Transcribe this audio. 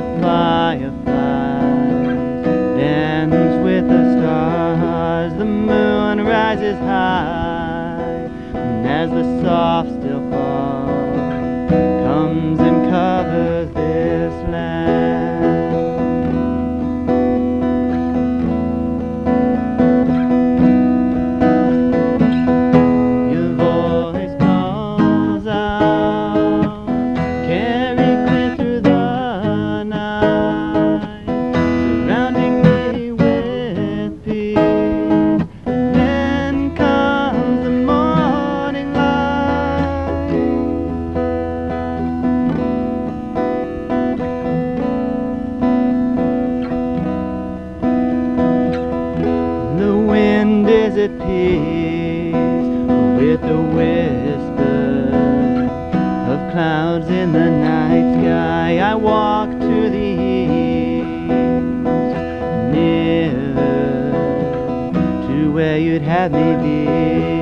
the fireflies dance with the stars. The moon rises high, and as the soft still fall comes and covers this land. Your voice calls out, carry clear through the night, surrounding me with peace. Then comes the morning light. The wind is at peace with the whisper of clouds in the night sky. I walk to the east, nearer to where you'd have me be.